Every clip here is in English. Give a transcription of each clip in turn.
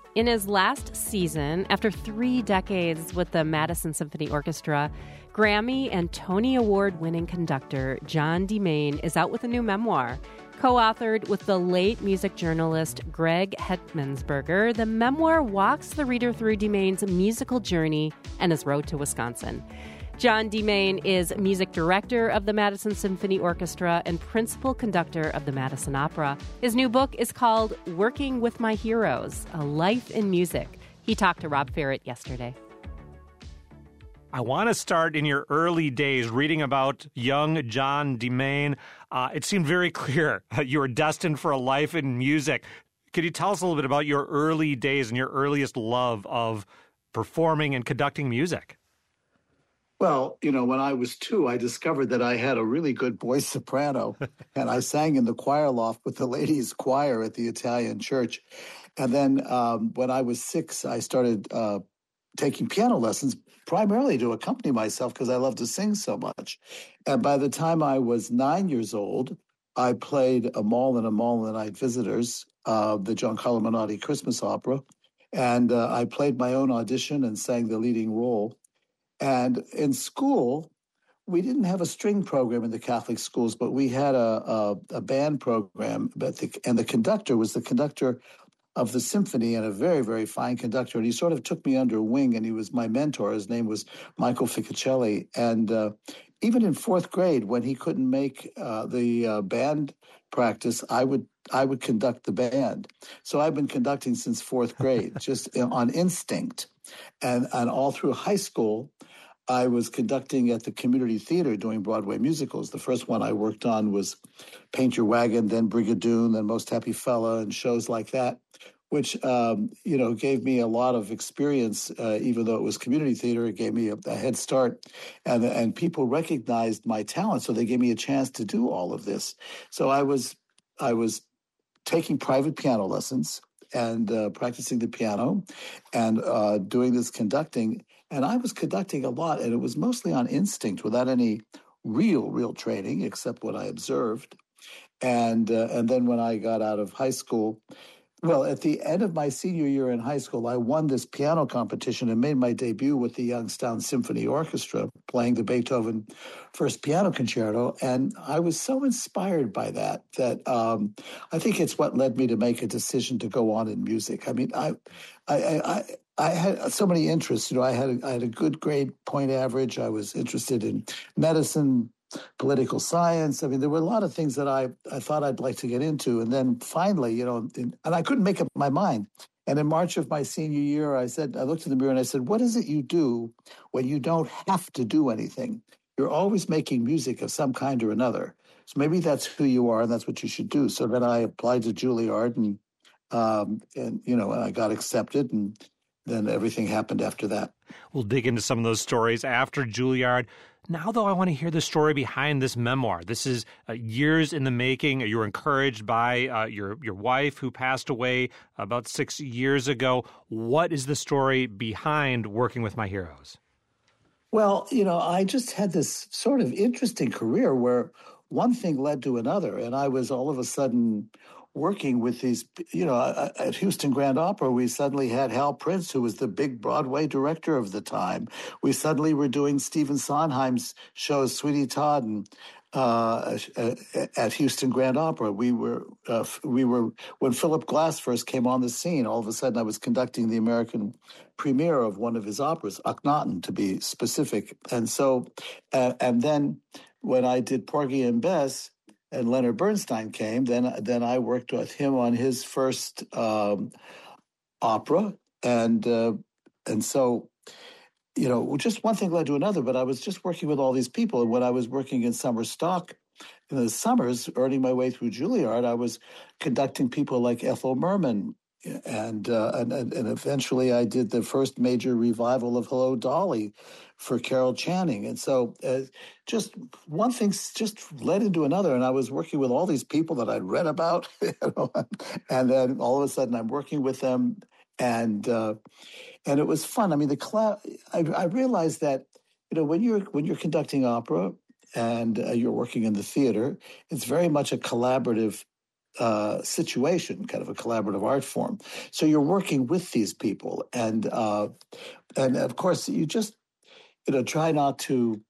In his last season, after 3 decades with the Madison Symphony Orchestra, Grammy and Tony Award-winning conductor John DeMain is out with a new memoir. Co-authored with the late music journalist Greg Hetmansberger, the memoir walks the reader through DeMain's musical journey and his road to Wisconsin. John DeMain is music director of the Madison Symphony Orchestra and principal conductor of the Madison Opera. His new book is called Working with My Heroes, A Life in Music. He talked to Rob Ferret yesterday. I want to start in your early days reading about young John DeMain. It seemed very clear you were destined for a life in music. Could you tell us a little bit about your early days and your earliest love of performing and conducting music? Well, when I was 2, I discovered that I had a really good voice soprano, and I sang in the choir loft with the ladies' choir at the Italian church. And then when I was 6, I started taking piano lessons, primarily to accompany myself because I love to sing so much. And by the time I was 9 years old, I played A Mall and the Night Visitors, the Giancarlo Menotti Christmas opera. And I played my own audition and sang the leading role. And in school, we didn't have a string program in the Catholic schools, but we had a band program. And the conductor was the conductor of the symphony and a very, very fine conductor. And he sort of took me under wing, and he was my mentor. His name was Michael Ficcicelli. And even in 4th grade, when he couldn't make the band practice, I would conduct the band. So I've been conducting since 4th grade, just on instinct. And all through high school, I was conducting at the community theater doing Broadway musicals. The first one I worked on was Paint Your Wagon, then Brigadoon, then Most Happy Fella, and shows like that, which, gave me a lot of experience. Even though it was community theater, it gave me a head start. And people recognized my talent, so they gave me a chance to do all of this. So I was taking private piano lessons and practicing the piano and doing this conducting. And I was conducting a lot, and it was mostly on instinct without any real training except what I observed. And then when I got out of high school, well, at the end of my senior year in high school, I won this piano competition and made my debut with the Youngstown Symphony Orchestra, playing the Beethoven First Piano Concerto. And I was so inspired by that I think it's what led me to make a decision to go on in music. I mean, I had so many interests. I had a good grade point average. I was interested in medicine, political science. I mean, there were a lot of things that I thought I'd like to get into. And then finally, and I couldn't make up my mind. And in March of my senior year, I looked in the mirror and I said, what is it you do when you don't have to do anything? You're always making music of some kind or another. So maybe that's who you are and that's what you should do. So then I applied to Juilliard and I got accepted, and then everything happened after that. We'll dig into some of those stories after Juilliard. Now, though, I want to hear the story behind this memoir. This is years in the making. You were encouraged by your wife, who passed away about 6 years ago. What is the story behind Working with My Heroes? Well, I just had this sort of interesting career where one thing led to another, and I was all of a sudden working with these, at Houston Grand Opera, we suddenly had Hal Prince, who was the big Broadway director of the time. We suddenly were doing Stephen Sondheim's shows, Sweeney Todd, and at Houston Grand Opera. We were when Philip Glass first came on the scene. All of a sudden, I was conducting the American premiere of one of his operas, Akhenaten, to be specific. And so, and then when I did Porgy and Bess, and Leonard Bernstein came, then I worked with him on his first opera, and so just one thing led to another. But I was just working with all these people, and when I was working in summer stock in the summers, earning my way through Juilliard, I was conducting people like Ethel Merman. And eventually I did the first major revival of Hello, Dolly for Carol Channing. And so just one thing just led into another. And I was working with all these people that I'd read about, and then all of a sudden I'm working with them. And it was fun. I mean, I realized that, when you're conducting opera and you're working in the theater, it's very much a collaborative situation, kind of a collaborative art form. So you're working with these people, and of course you just try not to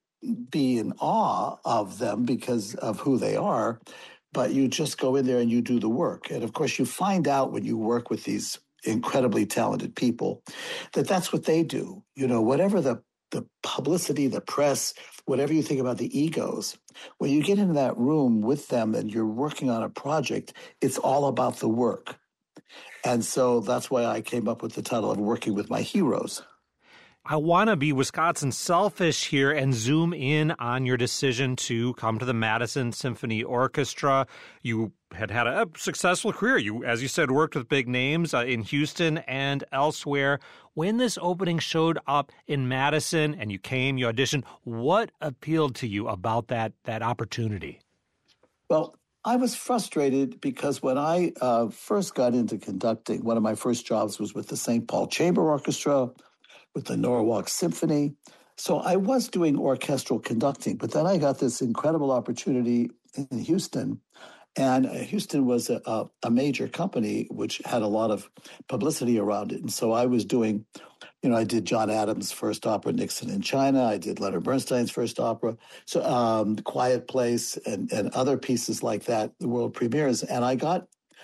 be in awe of them because of who they are, but you just go in there and you do the work. And of course, you find out when you work with these incredibly talented people that that's what they do. Whatever the publicity, the press, whatever you think about the egos, when you get into that room with them and you're working on a project, it's all about the work. And so that's why I came up with the title of Working with My Heroes. I want to be Wisconsin selfish here and zoom in on your decision to come to the Madison Symphony Orchestra. You had a successful career. You, as you said, worked with big names in Houston and elsewhere. When this opening showed up in Madison and you auditioned, what appealed to you about that opportunity? Well, I was frustrated because when I first got into conducting, one of my first jobs was with the St. Paul Chamber Orchestra, with the Norwalk Symphony. So I was doing orchestral conducting, but then I got this incredible opportunity in Houston. And Houston was a major company, which had a lot of publicity around it. And so I was doing, I did John Adams' first opera, Nixon in China. I did Leonard Bernstein's first opera, so The Quiet Place and other pieces like that, the world premieres. And I got,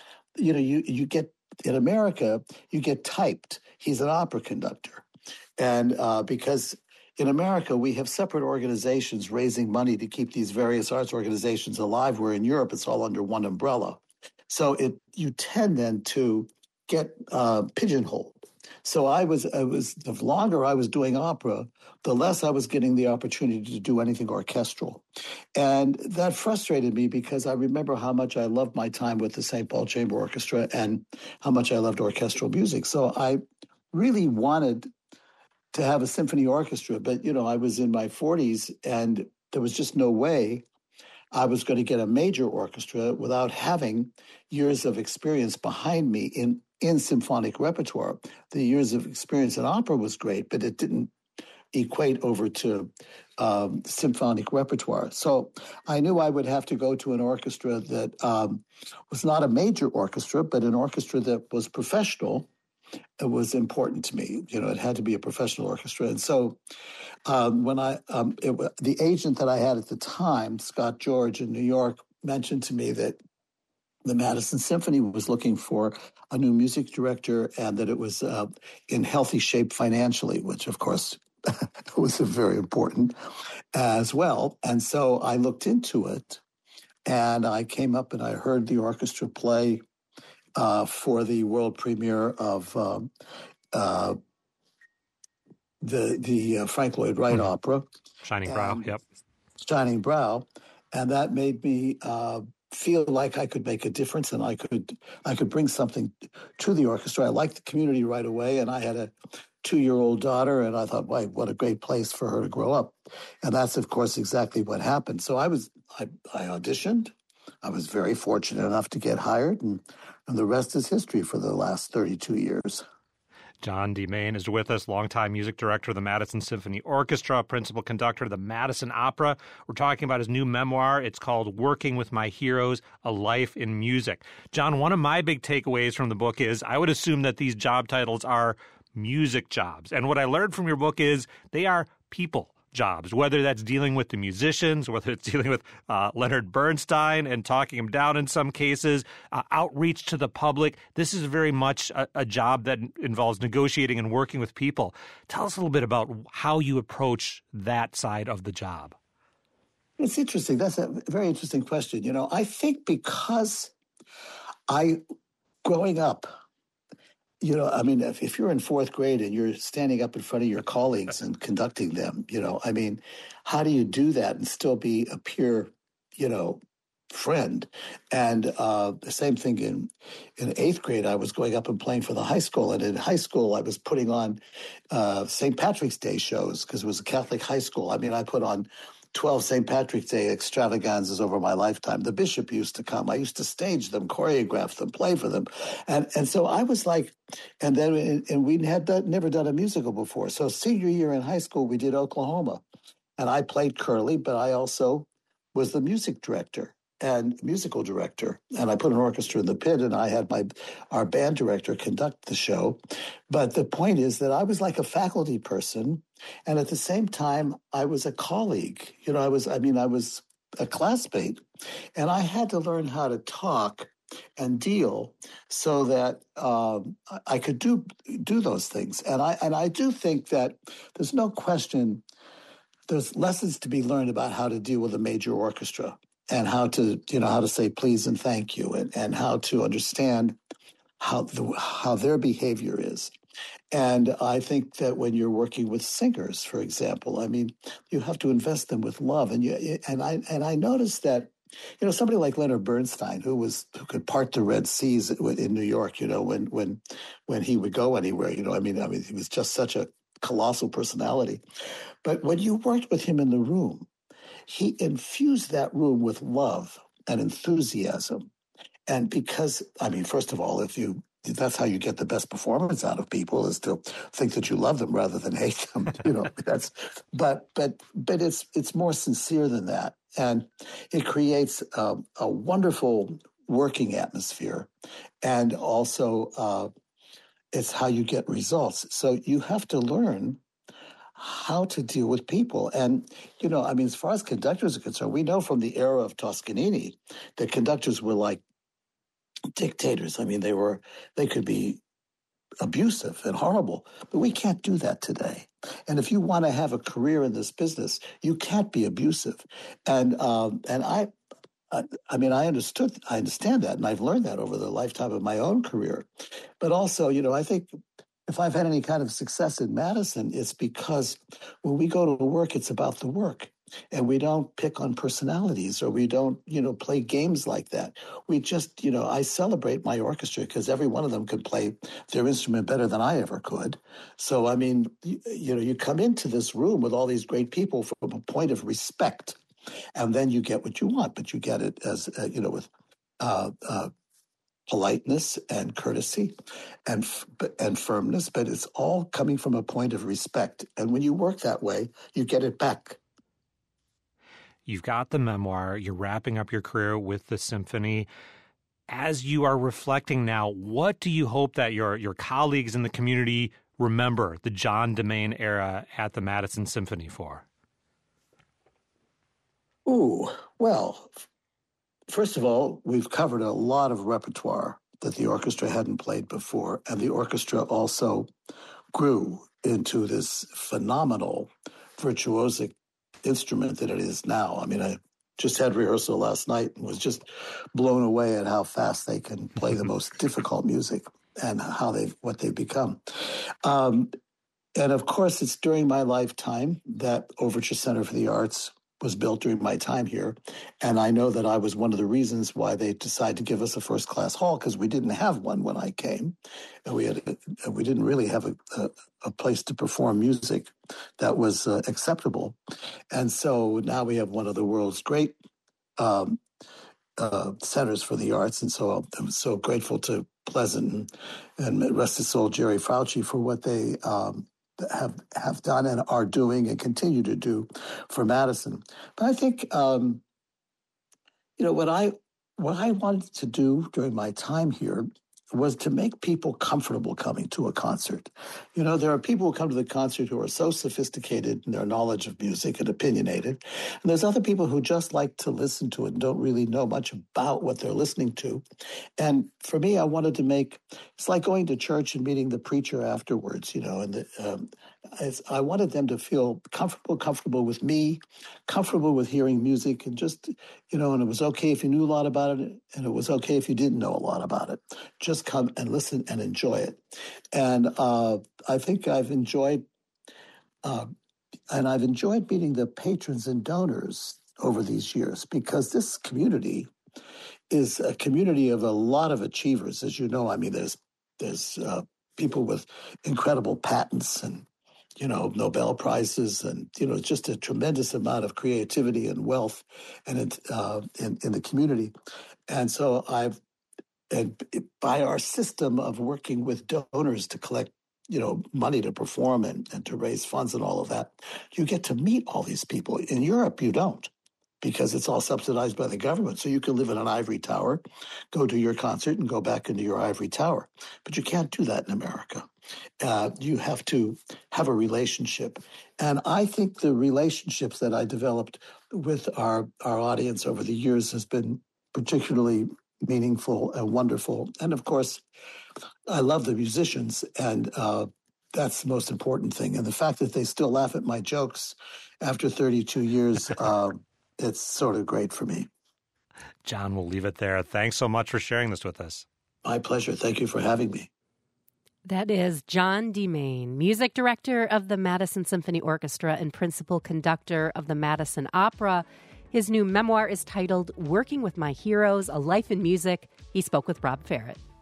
you get, in America, you get typed. He's an opera conductor. And because in America, we have separate organizations raising money to keep these various arts organizations alive, where in Europe, it's all under one umbrella. So you tend then to get pigeonholed. So the longer I was doing opera, the less I was getting the opportunity to do anything orchestral. And that frustrated me because I remember how much I loved my time with the St. Paul Chamber Orchestra and how much I loved orchestral music. So I really wanted to have a symphony orchestra, but I was in my 40s and there was just no way I was going to get a major orchestra without having years of experience behind me in symphonic repertoire. The years of experience in opera was great, but it didn't equate over to symphonic repertoire. So I knew I would have to go to an orchestra that was not a major orchestra, but an orchestra that was professional. It was important to me. It had to be a professional orchestra. And so when the agent that I had at the time, Scott George in New York, mentioned to me that the Madison Symphony was looking for a new music director and that it was in healthy shape financially, which, of course, was very important as well. And so I looked into it and I came up and I heard the orchestra play for the world premiere of the Frank Lloyd Wright opera, Shining Brow. Yep, Shining Brow, and that made me feel like I could make a difference and I could bring something to the orchestra. I liked the community right away, and I had a 2-year-old daughter, and I thought, "Why, what a great place for her to grow up," and that's of course exactly what happened. So I auditioned. I was very fortunate enough to get hired, and the rest is history for the last 32 years. John DeMain is with us, longtime music director of the Madison Symphony Orchestra, principal conductor of the Madison Opera. We're talking about his new memoir. It's called Working with My Heroes, A Life in Music. John, one of my big takeaways from the book is I would assume that these job titles are music jobs. And what I learned from your book is they are people jobs, whether that's dealing with the musicians, whether it's dealing with Leonard Bernstein and talking him down in some cases, outreach to the public. This is very much a job that involves negotiating and working with people. Tell us a little bit about how you approach that side of the job. It's interesting. That's a very interesting question. I think because growing up, if you're in fourth grade and you're standing up in front of your colleagues and conducting them, how do you do that and still be a peer, friend? And the same thing in eighth grade, I was going up and playing for the high school. And in high school, I was putting on St. Patrick's Day shows because it was a Catholic high school. I put on 12 St. Patrick's Day extravaganzas over my lifetime. The bishop used to come. I used to stage them, choreograph them, play for them. And so I was like, and we had never done a musical before. So senior year in high school, we did Oklahoma. And I played Curly, but I also was the music director. and musical director. And I put an orchestra in the pit, and I had our band director conduct the show. But the point is that I was like a faculty person, and at the same time, I was a colleague. I was a classmate, and I had to learn how to talk and deal so that I could do those things. And I do think that there's no question there's lessons to be learned about how to deal with a major orchestra and how to say please and thank you, and how to understand how their behavior is. And I think that when you're working with singers, for example, you have to invest them with love. And I noticed that, somebody like Leonard Bernstein, who could part the Red Seas in New York, when he would go anywhere, he was just such a colossal personality. But when you worked with him in the room, he infused that room with love and enthusiasm. And because, first of all, that's how you get the best performance out of people, is to think that you love them rather than hate them. But it's more sincere than that. And it creates a wonderful working atmosphere. And also, it's how you get results. So you have to learn how to deal with people. And, as far as conductors are concerned, we know from the era of Toscanini that conductors were like dictators. They could be abusive and horrible, but we can't do that today. And if you want to have a career in this business, you can't be abusive. And I understand that, and I've learned that over the lifetime of my own career. But also, I think if I've had any kind of success in Madison, it's because when we go to work, it's about the work. And we don't pick on personalities, or we don't, play games like that. We just, I celebrate my orchestra because every one of them could play their instrument better than I ever could. So, you come into this room with all these great people from a point of respect, and then you get what you want, but you get it as, with politeness and courtesy and firmness, but it's all coming from a point of respect. And when you work that way, you get it back. You've got the memoir. You're wrapping up your career with the symphony. As you are reflecting now, what do you hope that your colleagues in the community remember the John DeMain era at the Madison Symphony for? Well, first of all, we've covered a lot of repertoire that the orchestra hadn't played before, and the orchestra also grew into this phenomenal virtuosic instrument that it is now. I just had rehearsal last night and was just blown away at how fast they can play the most difficult music and what they've become. And of course, it's during my lifetime that Overture Center for the Arts was built during my time here. And I know that I was one of the reasons why they decided to give us a first-class hall, because we didn't have one when I came. And we didn't really have a place to perform music that was acceptable. And so now we have one of the world's great centers for the arts. And so I'm so grateful to Pleasant and rest his soul, Jerry Fauci, for what they have done and are doing and continue to do for Madison. But I think, what I wanted to do during my time here was to make people comfortable coming to a concert. There are people who come to the concert who are so sophisticated in their knowledge of music and opinionated. And there's other people who just like to listen to it and don't really know much about what they're listening to. And for me, I wanted to it's like going to church and meeting the preacher afterwards, I wanted them to feel comfortable with me, comfortable with hearing music, and just, and it was okay if you knew a lot about it, and it was okay if you didn't know a lot about it. Just come and listen and enjoy it. And I think I've enjoyed meeting the patrons and donors over these years, because this community is a community of a lot of achievers. As you know, there's people with incredible patents and, Nobel Prizes, and, just a tremendous amount of creativity and wealth and in the community. And so by our system of working with donors to collect, money to perform and to raise funds and all of that, you get to meet all these people. In Europe, you don't, because it's all subsidized by the government. So you can live in an ivory tower, go to your concert, and go back into your ivory tower. But you can't do that in America. You have to have a relationship. And I think the relationships that I developed with our audience over the years has been particularly meaningful and wonderful. And of course, I love the musicians, and that's the most important thing. And the fact that they still laugh at my jokes after 32 years, it's sort of great for me. John, we'll leave it there. Thanks so much for sharing this with us. My pleasure. Thank you for having me. That is John DeMain, music director of the Madison Symphony Orchestra and principal conductor of the Madison Opera. His new memoir is titled Working with My Heroes, A Life in Music. He spoke with Rob Ferret.